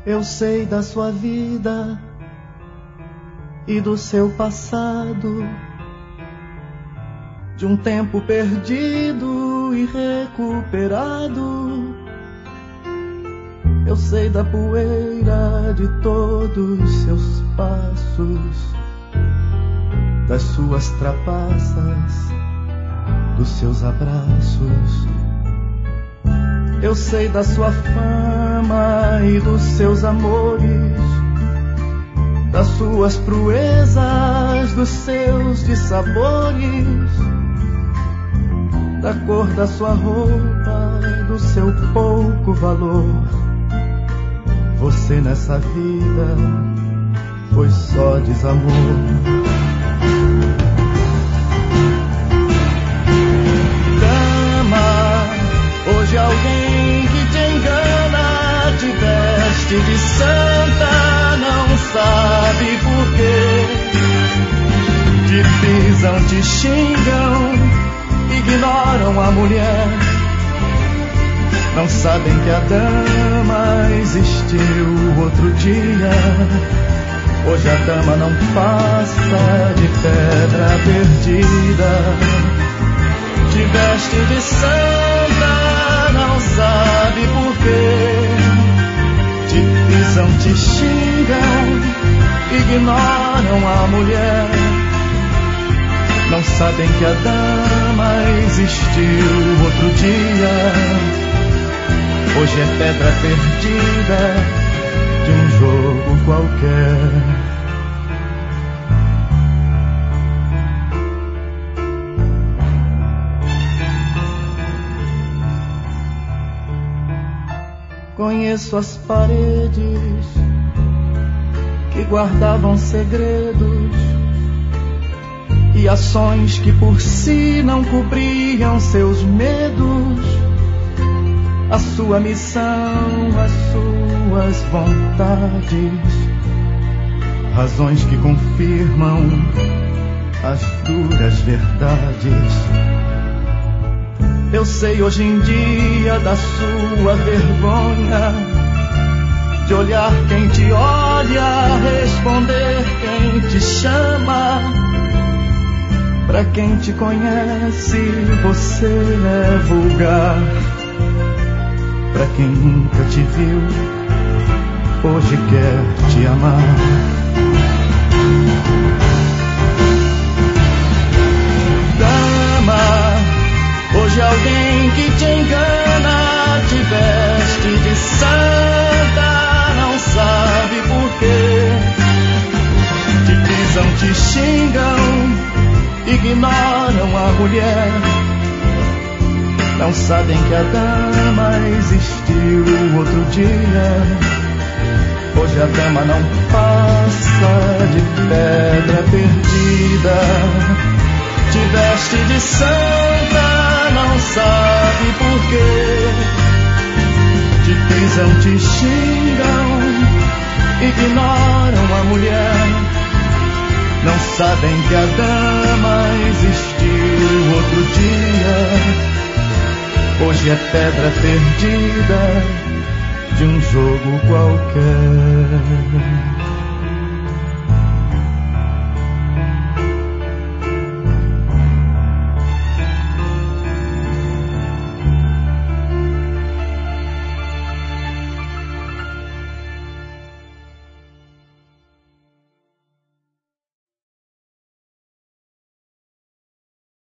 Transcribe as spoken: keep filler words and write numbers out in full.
Eu sei da sua vida e do seu passado, de um tempo perdido e recuperado. Eu sei da poeira de todos seus passos, das suas trapaças, dos seus abraços. Eu sei da sua fama e dos seus amores, das suas proezas, dos seus dissabores, da cor da sua roupa, do seu pouco valor. Você nessa vida foi só desamor. Hoje alguém que te engana, te veste de santa, não sabe porquê. Te pisam, te xingam, ignoram a mulher. Não sabem que a dama existiu outro dia. Hoje a dama não passa de pedra perdida. Te veste de santa, não sabe porquê. Te pisam, te xingam, ignoram a mulher. Não sabem que a dama existiu outro dia. Hoje é pedra perdida de um jogo qualquer. Conheço as paredes que guardavam segredos e ações que por si não cobriam seus medos. A sua missão, as suas vontades, razões que confirmam as duras verdades. Eu sei hoje em dia da sua vergonha, de olhar quem te olha, responder quem te chama. Pra quem te conhece, você é vulgar. Pra quem nunca te viu, hoje quer te amar. Hoje alguém que te engana, te veste de santa, não sabe porquê. Te pisam, te xingam, ignoram a mulher. Não sabem que a dama existiu outro dia. Hoje a dama não passa de pedra perdida. Te veste de santa, não sabe porquê. Te pisam, te xingam, ignoram a mulher. Não sabem que a dama existiu outro dia. Hoje é pedra perdida de um jogo qualquer.